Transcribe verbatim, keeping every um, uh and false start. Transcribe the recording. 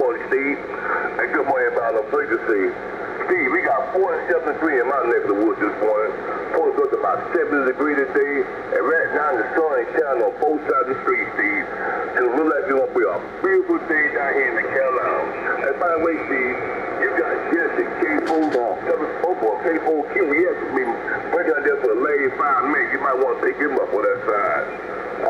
morning, Steve. And good morning, about no place to see. Steve, we got forty-seven three in my neck of the woods this morning. Supposed to go to about seventy degrees today. And right now the sun is shining on both sides of the street, Steve. So it looks like it's going to be a beautiful day down here in the Carolinas. And by the way, Steve, you got Jesse, K four, seven four, K four, Q. Yes, I mean, bring out there for the lady five minutes. You might want to pick him up.